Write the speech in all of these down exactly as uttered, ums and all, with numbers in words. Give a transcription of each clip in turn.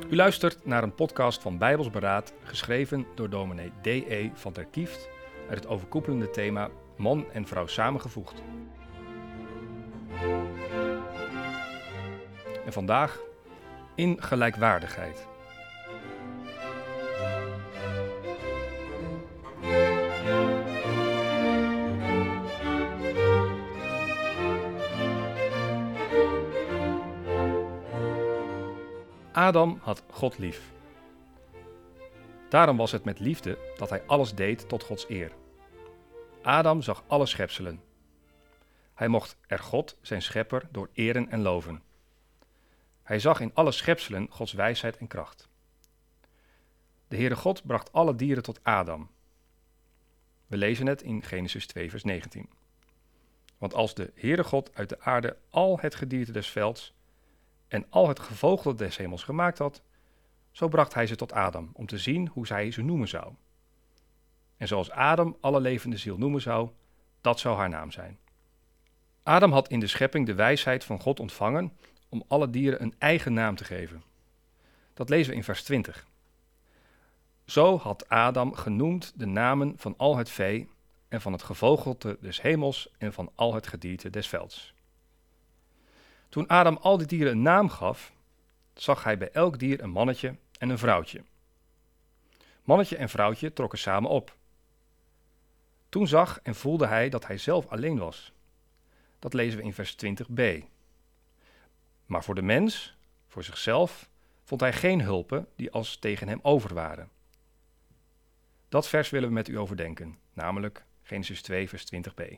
U luistert naar een podcast van Bijbels Beraad, geschreven door dominee D E van der Kieft uit het overkoepelende thema Man en Vrouw samengevoegd. En vandaag in gelijkwaardigheid. Adam had God lief. Daarom was het met liefde dat hij alles deed tot Gods eer. Adam zag alle schepselen. Hij mocht er God, zijn schepper, door eren en loven. Hij zag in alle schepselen Gods wijsheid en kracht. De Heere God bracht alle dieren tot Adam. We lezen het in Genesis twee vers negentien. Want als de Heere God uit de aarde al het gedierte des velds en al het gevogelte des hemels gemaakt had, zo bracht hij ze tot Adam, om te zien hoe zij ze noemen zou. En zoals Adam alle levende ziel noemen zou, dat zou haar naam zijn. Adam had in de schepping de wijsheid van God ontvangen om alle dieren een eigen naam te geven. Dat lezen we in vers twintig. Zo had Adam genoemd de namen van al het vee en van het gevogelte des hemels en van al het gedierte des velds. Toen Adam al die dieren een naam gaf, zag hij bij elk dier een mannetje en een vrouwtje. Mannetje en vrouwtje trokken samen op. Toen zag en voelde hij dat hij zelf alleen was. Dat lezen we in vers twintig b. Maar voor de mens, voor zichzelf, vond hij geen hulpen die als tegen hem over waren. Dat vers willen we met u overdenken, namelijk Genesis twee vers twintig b.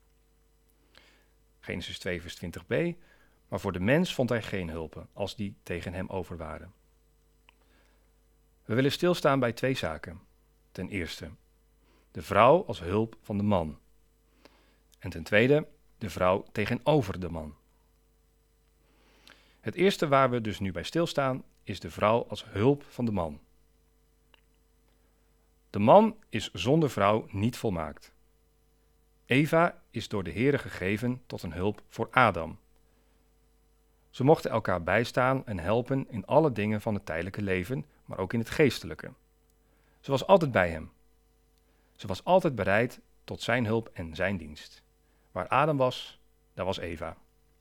Genesis twee vers twintig b. Maar voor de mens vond hij geen hulpen als die tegen hem over waren. We willen stilstaan bij twee zaken. Ten eerste, de vrouw als hulp van de man. En ten tweede, de vrouw tegenover de man. Het eerste waar we dus nu bij stilstaan, is de vrouw als hulp van de man. De man is zonder vrouw niet volmaakt. Eva is door de Heere gegeven tot een hulp voor Adam. Ze mochten elkaar bijstaan en helpen in alle dingen van het tijdelijke leven, maar ook in het geestelijke. Ze was altijd bij hem. Ze was altijd bereid tot zijn hulp en zijn dienst. Waar Adam was, daar was Eva.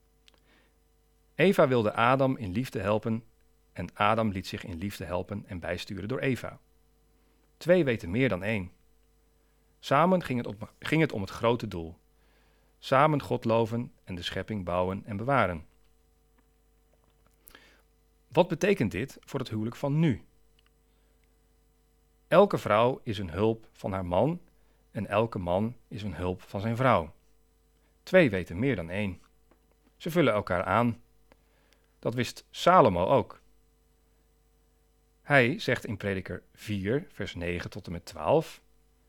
Eva wilde Adam in liefde helpen en Adam liet zich in liefde helpen en bijsturen door Eva. Twee weten meer dan één. Samen ging het, op, ging het om het grote doel. Samen God loven en de schepping bouwen en bewaren. Wat betekent dit voor het huwelijk van nu? Elke vrouw is een hulp van haar man en elke man is een hulp van zijn vrouw. Twee weten meer dan één. Ze vullen elkaar aan. Dat wist Salomo ook. Hij zegt in Prediker vier, vers negen tot en met twaalf: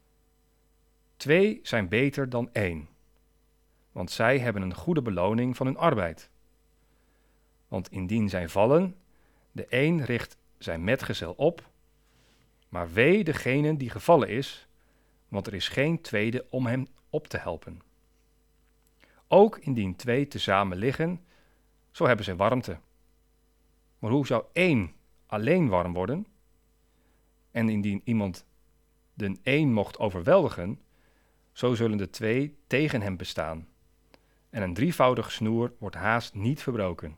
Twee zijn beter dan één, want zij hebben een goede beloning van hun arbeid. Want indien zij vallen, de een richt zijn metgezel op, maar wee degene die gevallen is, want er is geen tweede om hem op te helpen. Ook indien twee tezamen liggen, zo hebben zij warmte. Maar hoe zou één alleen warm worden? En indien iemand de een mocht overweldigen, zo zullen de twee tegen hem bestaan. En een drievoudig snoer wordt haast niet verbroken.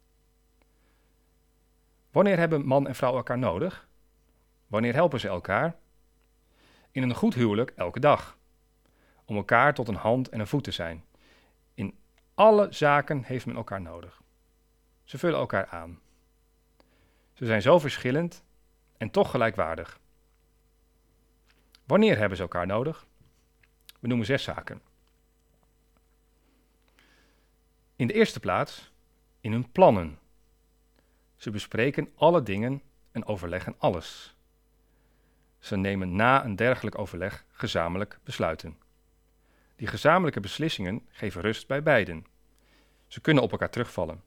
Wanneer hebben man en vrouw elkaar nodig? Wanneer helpen ze elkaar? In een goed huwelijk elke dag. Om elkaar tot een hand en een voet te zijn. In alle zaken heeft men elkaar nodig. Ze vullen elkaar aan. Ze zijn zo verschillend en toch gelijkwaardig. Wanneer hebben ze elkaar nodig? We noemen zes zaken. In de eerste plaats in hun plannen. Ze bespreken alle dingen en overleggen alles. Ze nemen na een dergelijk overleg gezamenlijk besluiten. Die gezamenlijke beslissingen geven rust bij beiden. Ze kunnen op elkaar terugvallen.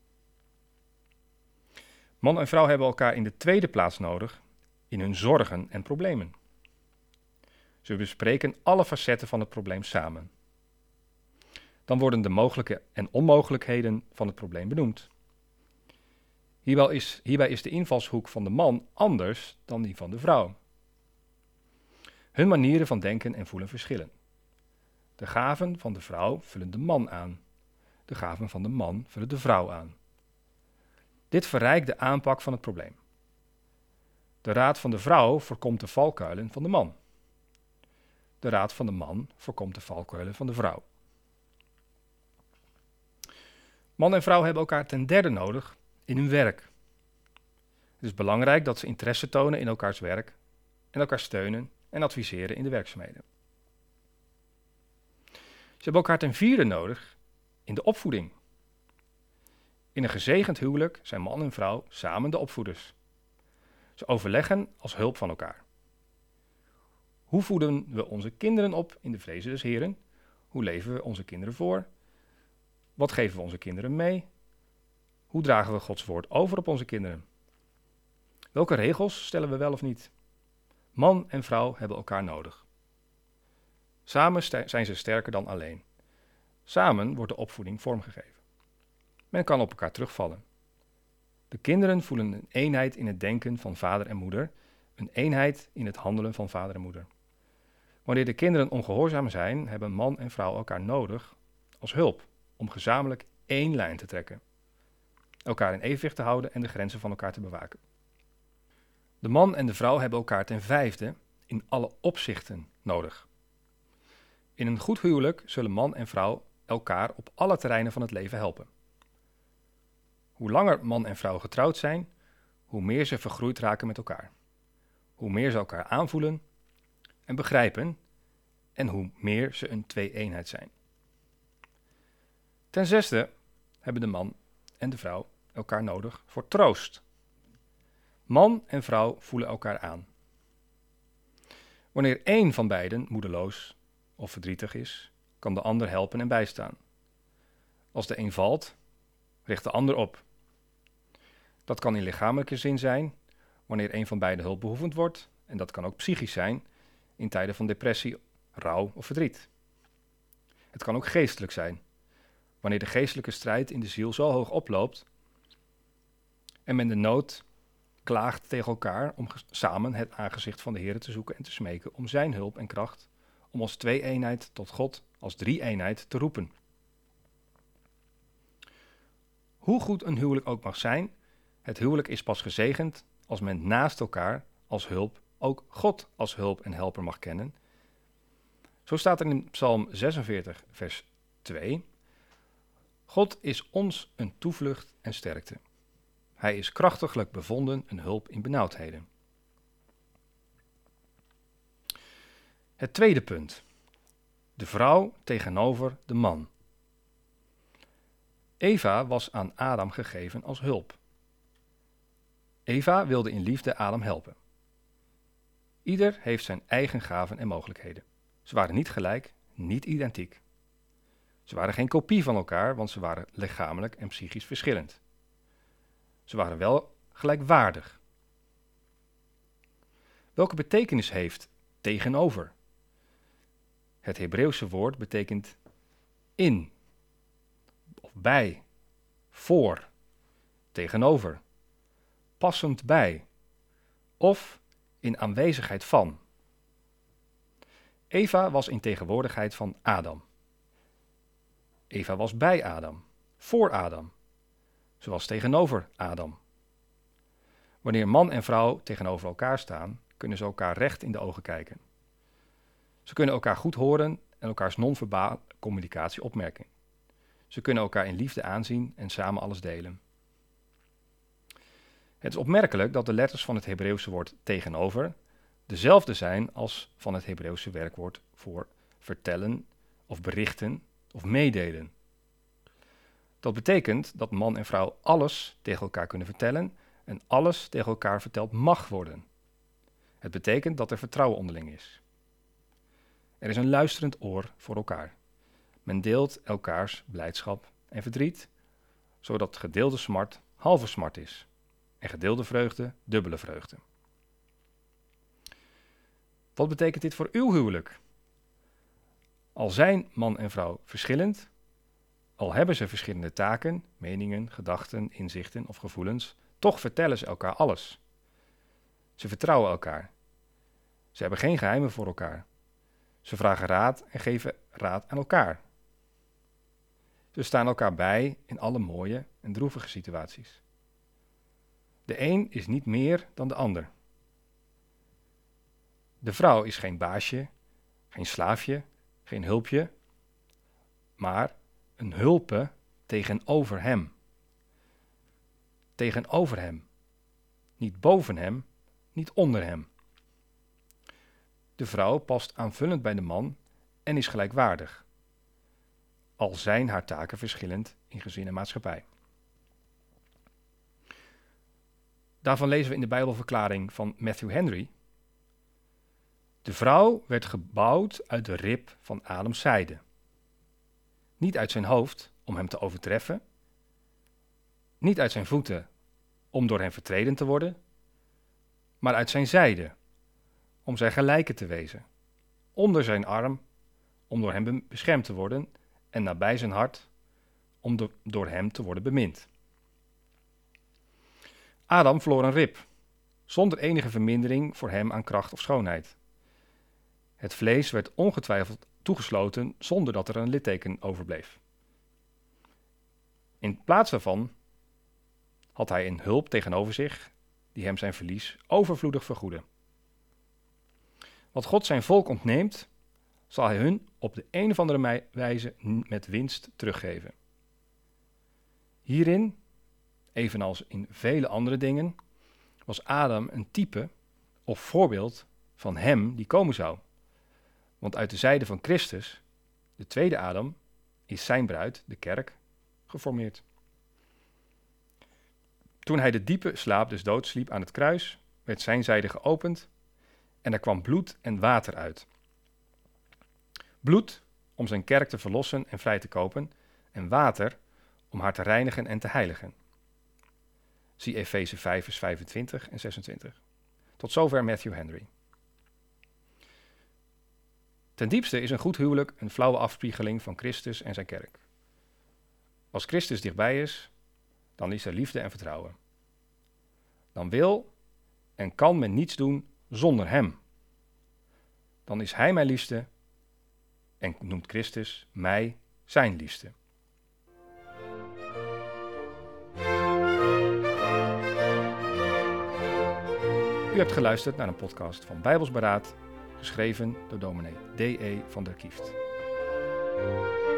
Man en vrouw hebben elkaar in de tweede plaats nodig in hun zorgen en problemen. Ze bespreken alle facetten van het probleem samen. Dan worden de mogelijke en onmogelijkheden van het probleem benoemd. Hierbij is, hierbij is de invalshoek van de man anders dan die van de vrouw. Hun manieren van denken en voelen verschillen. De gaven van de vrouw vullen de man aan. De gaven van de man vullen de vrouw aan. Dit verrijkt de aanpak van het probleem. De raad van de vrouw voorkomt de valkuilen van de man. De raad van de man voorkomt de valkuilen van de vrouw. Man en vrouw hebben elkaar ten derde nodig in hun werk. Het is belangrijk dat ze interesse tonen in elkaars werk en elkaar steunen en adviseren in de werkzaamheden. Ze hebben elkaar ten vierde nodig in de opvoeding. In een gezegend huwelijk zijn man en vrouw samen de opvoeders. Ze overleggen als hulp van elkaar. Hoe voeden we onze kinderen op in de vrezen des Heren? Hoe leven we onze kinderen voor? Wat geven we onze kinderen mee? Hoe dragen we Gods woord over op onze kinderen? Welke regels stellen we wel of niet? Man en vrouw hebben elkaar nodig. Samen zijn ze sterker dan alleen. Samen wordt de opvoeding vormgegeven. Men kan op elkaar terugvallen. De kinderen voelen een eenheid in het denken van vader en moeder, een eenheid in het handelen van vader en moeder. Wanneer de kinderen ongehoorzaam zijn, hebben man en vrouw elkaar nodig als hulp om gezamenlijk één lijn te trekken, elkaar in evenwicht te houden en de grenzen van elkaar te bewaken. De man en de vrouw hebben elkaar ten vijfde in alle opzichten nodig. In een goed huwelijk zullen man en vrouw elkaar op alle terreinen van het leven helpen. Hoe langer man en vrouw getrouwd zijn, hoe meer ze vergroeid raken met elkaar. Hoe meer ze elkaar aanvoelen en begrijpen en hoe meer ze een twee-eenheid zijn. Ten zesde hebben de man en de vrouw elkaar nodig voor troost. Man en vrouw voelen elkaar aan. Wanneer één van beiden moedeloos of verdrietig is, kan de ander helpen en bijstaan. Als de een valt, richt de ander op. Dat kan in lichamelijke zin zijn, wanneer een van beiden hulpbehoevend wordt, en dat kan ook psychisch zijn, in tijden van depressie, rouw of verdriet. Het kan ook geestelijk zijn, wanneer de geestelijke strijd in de ziel zo hoog oploopt en men de nood klaagt tegen elkaar om samen het aangezicht van de Heer te zoeken en te smeken om zijn hulp en kracht, om als twee-eenheid tot God, als drie-eenheid te roepen. Hoe goed een huwelijk ook mag zijn, het huwelijk is pas gezegend als men naast elkaar als hulp ook God als hulp en helper mag kennen. Zo staat er in Psalm zesenveertig, vers twee. God is ons een toevlucht en sterkte. Hij is krachtiglijk bevonden een hulp in benauwdheden. Het tweede punt. De vrouw tegenover de man. Eva was aan Adam gegeven als hulp. Eva wilde in liefde Adam helpen. Ieder heeft zijn eigen gaven en mogelijkheden. Ze waren niet gelijk, niet identiek. Ze waren geen kopie van elkaar, want ze waren lichamelijk en psychisch verschillend. Ze waren wel gelijkwaardig. Welke betekenis heeft tegenover? Het Hebreeuwse woord betekent in, of bij, voor, tegenover, passend bij, of in aanwezigheid van. Eva was in tegenwoordigheid van Adam. Eva was bij Adam, voor Adam. Ze was tegenover Adam. Wanneer man en vrouw tegenover elkaar staan, kunnen ze elkaar recht in de ogen kijken. Ze kunnen elkaar goed horen en elkaars non-verbaal communicatie opmerken. Ze kunnen elkaar in liefde aanzien en samen alles delen. Het is opmerkelijk dat de letters van het Hebreeuwse woord tegenover dezelfde zijn als van het Hebreeuwse werkwoord voor vertellen of berichten of meedelen. Dat betekent dat man en vrouw alles tegen elkaar kunnen vertellen en alles tegen elkaar verteld mag worden. Het betekent dat er vertrouwen onderling is. Er is een luisterend oor voor elkaar. Men deelt elkaars blijdschap en verdriet, zodat gedeelde smart halve smart is en gedeelde vreugde dubbele vreugde. Wat betekent dit voor uw huwelijk? Al zijn man en vrouw verschillend, al hebben ze verschillende taken, meningen, gedachten, inzichten of gevoelens, Toch vertellen ze elkaar alles. Ze vertrouwen elkaar. Ze hebben geen geheimen voor elkaar. Ze vragen raad en geven raad aan elkaar. Ze staan elkaar bij in alle mooie en droevige situaties. De een is niet meer dan de ander. De vrouw is geen baasje, geen slaafje, geen hulpje, maar een hulpe tegenover hem. Tegenover hem. Niet boven hem, niet onder hem. De vrouw past aanvullend bij de man en is gelijkwaardig. Al zijn haar taken verschillend in gezin en maatschappij. Daarvan lezen we in de Bijbelverklaring van Matthew Henry: de vrouw werd gebouwd uit de rib van Adams zijde. Niet uit zijn hoofd om hem te overtreffen, niet uit zijn voeten om door hem vertreden te worden, maar uit zijn zijde om zijn gelijke te wezen, onder zijn arm om door hem beschermd te worden en nabij zijn hart om do- door hem te worden bemind. Adam verloor een rib, zonder enige vermindering voor hem aan kracht of schoonheid. Het vlees werd ongetwijfeld toegesloten zonder dat er een litteken overbleef. In plaats daarvan had hij een hulp tegenover zich die hem zijn verlies overvloedig vergoedde. Wat God zijn volk ontneemt, zal hij hun op de een of andere wijze met winst teruggeven. Hierin, evenals in vele andere dingen, was Adam een type of voorbeeld van hem die komen zou. Want uit de zijde van Christus, de tweede Adam, is zijn bruid, de kerk, geformeerd. Toen hij de diepe slaap des doods sliep aan het kruis, werd zijn zijde geopend en er kwam bloed en water uit. Bloed om zijn kerk te verlossen en vrij te kopen, en water om haar te reinigen en te heiligen. Zie Efeze vijf, vers vijfentwintig en zesentwintig. Tot zover Matthew Henry. Ten diepste is een goed huwelijk een flauwe afspiegeling van Christus en zijn kerk. Als Christus dichtbij is, dan is er liefde en vertrouwen. Dan wil en kan men niets doen zonder hem. Dan is hij mijn liefste en noemt Christus mij zijn liefste. U hebt geluisterd naar een podcast van Bijbels Beraad, geschreven door dominee D E van der Kieft.